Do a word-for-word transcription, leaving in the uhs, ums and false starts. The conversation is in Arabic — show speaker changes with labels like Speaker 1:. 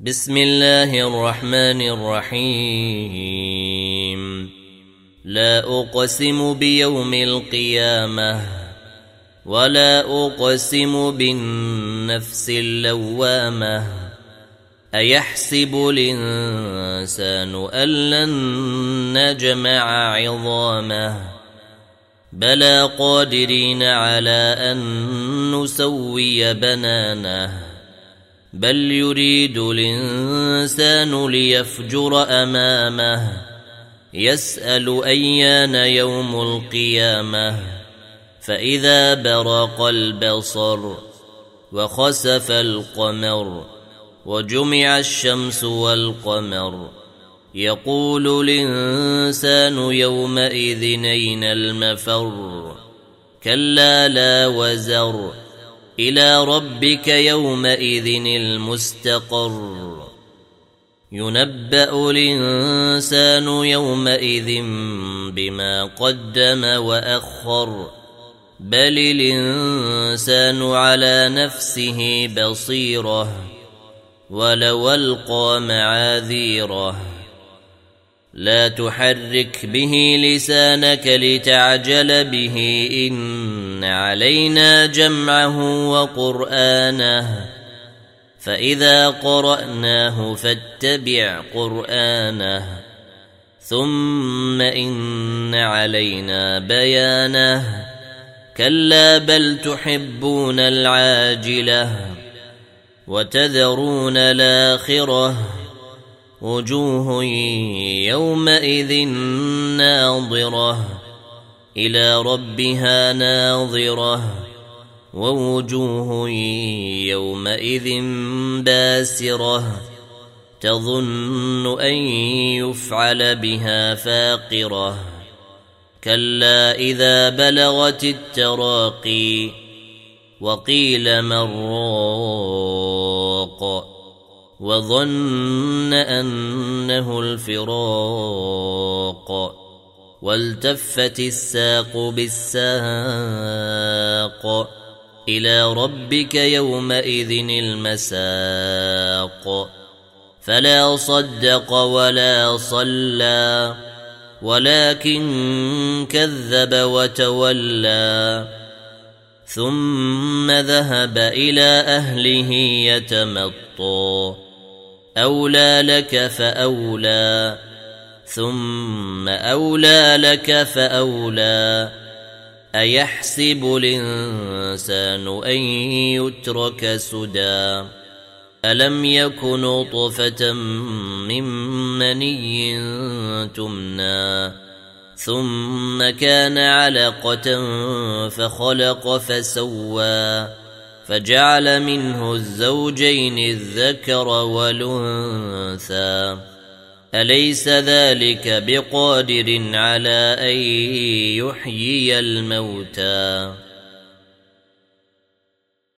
Speaker 1: بسم الله الرحمن الرحيم. لا أقسم بيوم القيامة ولا أقسم بالنفس اللوامة. أيحسب الإنسان أن لن نجمع عظامه بلى قادرين على أن نسوي بنانه بل يريد الإنسان ليفجر أمامه يسأل أيان يوم القيامة فإذا برق البصر وخسف القمر وجمع الشمس والقمر يقول الإنسان يومئذ أين المفر كلا لا وزر إلى ربك يومئذ المستقر ينبأ الإنسان يومئذ بما قدم وأخر بل الإنسان على نفسه بصيرة ولو ألقى معاذيره لا تحرك به لسانك لتعجل به إن علينا جمعه وقرآنه فإذا قرأناه فاتبع قرآنه ثم إن علينا بيانه كلا بل تحبون العاجلة وتذرون الآخرة وجوه يومئذ ناظرة إلى ربها ناظرة ووجوه يومئذ باسرة تظن أن يفعل بها فاقرة كلا إذا بلغت التراقي وقيل من راق وظن أنه الفراق والتفت الساق بالساق إلى ربك يومئذ المساق فلا صدق ولا صلى ولكن كذب وتولى ثم ذهب إلى أهله يتمطى أولى لك فأولى ثم أولى لك فأولى أيحسب الإنسان أن يترك سدى ألم يك نطفة من مني تمنى ثم كان علقة فخلق فسوى فجعل منه الزوجين الذكر والأنثى أليس ذلك بقادر على أن يحيي الموتى